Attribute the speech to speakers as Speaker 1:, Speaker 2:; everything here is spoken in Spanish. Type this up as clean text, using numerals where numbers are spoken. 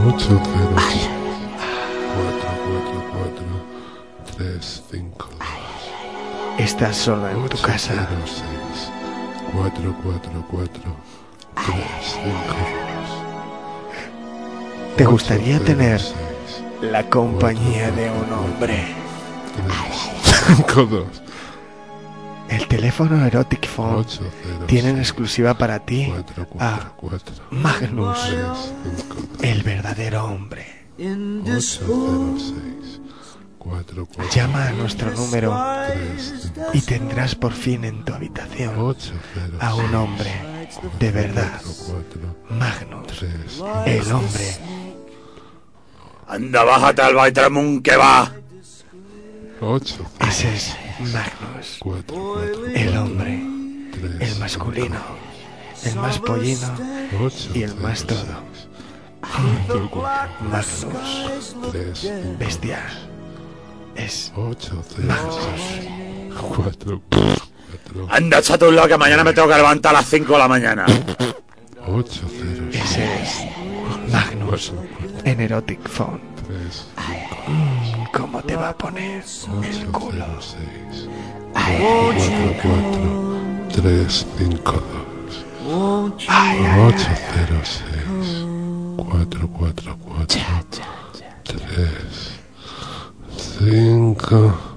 Speaker 1: 806 444 352.
Speaker 2: Estás solo en tu casa.
Speaker 1: 806 444 352.
Speaker 2: ¿Te gustaría tener la compañía de un hombre?
Speaker 1: 352.
Speaker 2: El teléfono Erotic Phone
Speaker 1: 806
Speaker 2: tiene en exclusiva para ti a
Speaker 1: 444
Speaker 2: Magnus,
Speaker 1: 352.
Speaker 2: el verdadero hombre.
Speaker 1: 806 444
Speaker 2: Llama a nuestro número
Speaker 1: 352.
Speaker 2: y tendrás por fin en tu habitación
Speaker 1: 806
Speaker 2: a un hombre de verdad.
Speaker 1: 444
Speaker 2: Magnus,
Speaker 1: 352.
Speaker 2: el hombre.
Speaker 3: Anda, bájate al baile, tráeme un que va.
Speaker 1: 806
Speaker 2: Ese es Magnus,
Speaker 1: 444
Speaker 2: el hombre, el
Speaker 1: 352.
Speaker 2: masculino, el más pollino y el más todo. Magnus,
Speaker 1: 352.
Speaker 2: bestia, es
Speaker 1: 806 444
Speaker 3: Anda, échate un lado que mañana me tengo que levantar a las 5 de la mañana.
Speaker 1: 806
Speaker 2: ese es Magnus en Erotic Phone.
Speaker 1: 352.
Speaker 2: ¿Cómo te va a poner el culo?
Speaker 1: 806 444 352. 806 444 352.